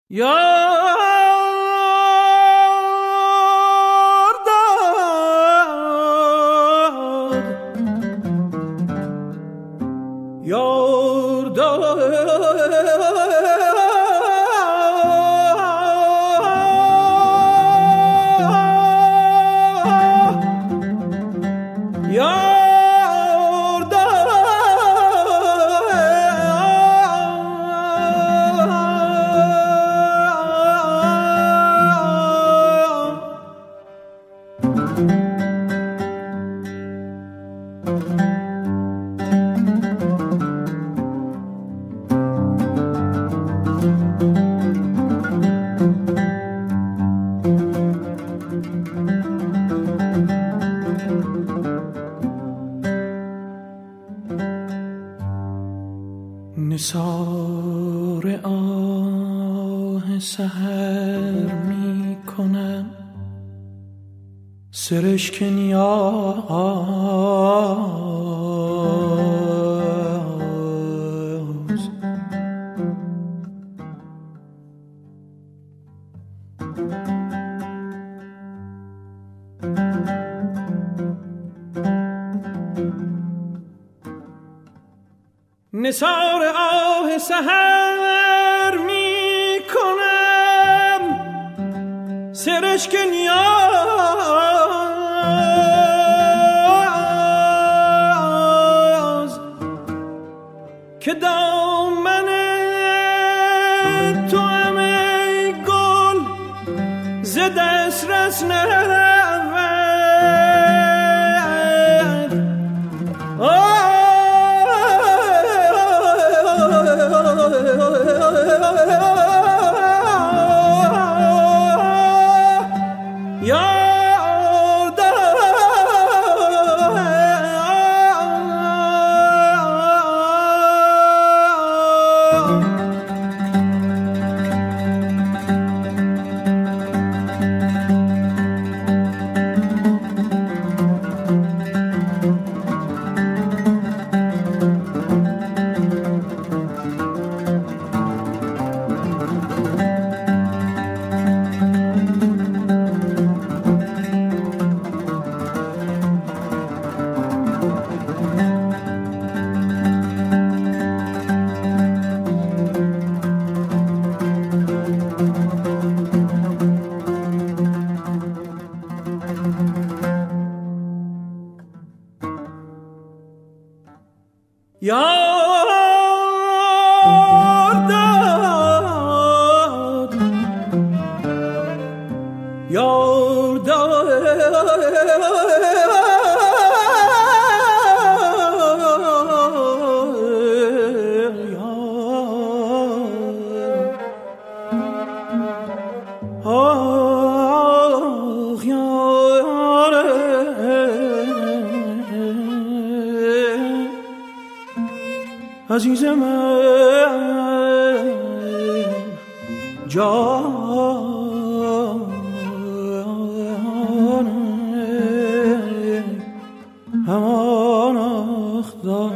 نثار آه سحر می کنم سرشک نیاز نثار آه سحر می کنم سرشک نیاز که دامن تو هم ای گل ز دسترس نرود عزیز من جان همان اخدار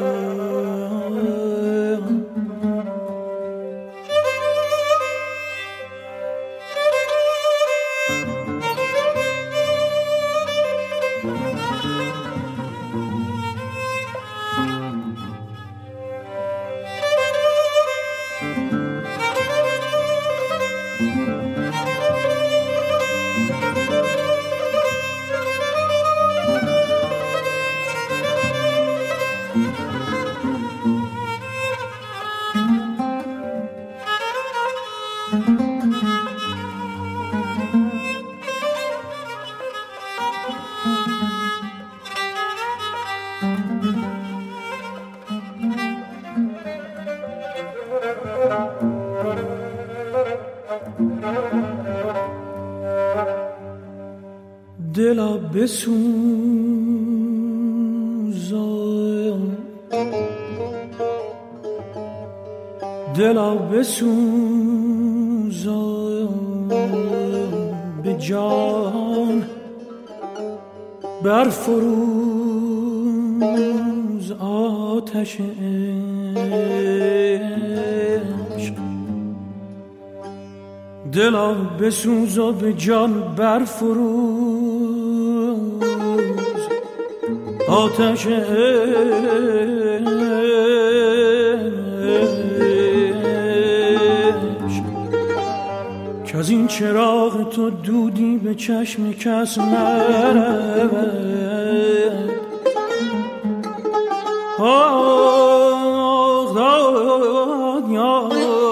دلا بسوزان دلا بسوزان به جان برفروز آتش عشق دلا بسوز و به جان برفروز آتش عشق که از این چراغ تو دودی به چشم کس نرود. آه داد یا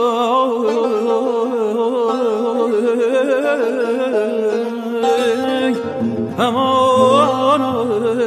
همان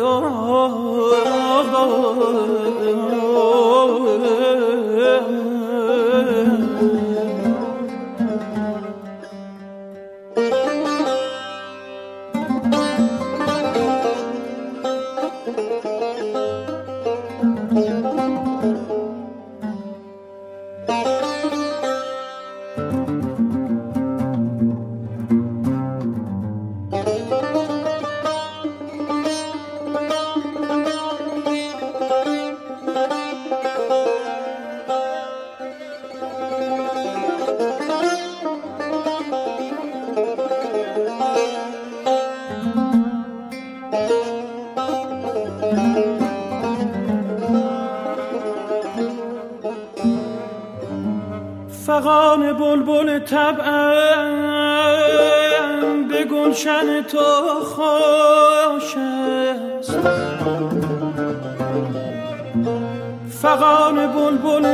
فغان بلبل طبعم به گلشن تو خوش است. فغان بلبل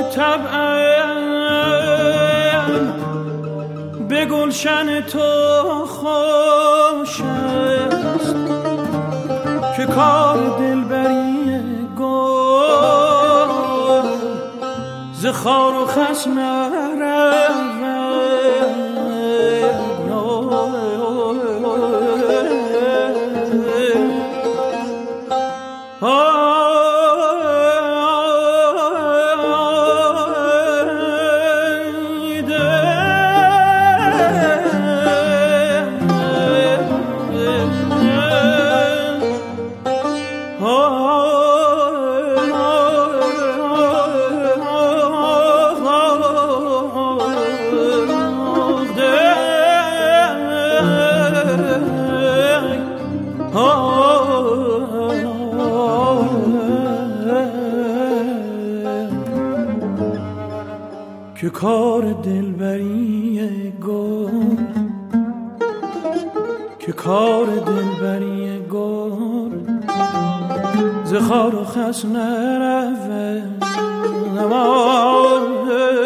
طبعم به گلشن تو خوش است که کار دلبری گل ز خار و خس نرود. که کار دلبری گل که کار دلبری گل ز خار و خس نرود.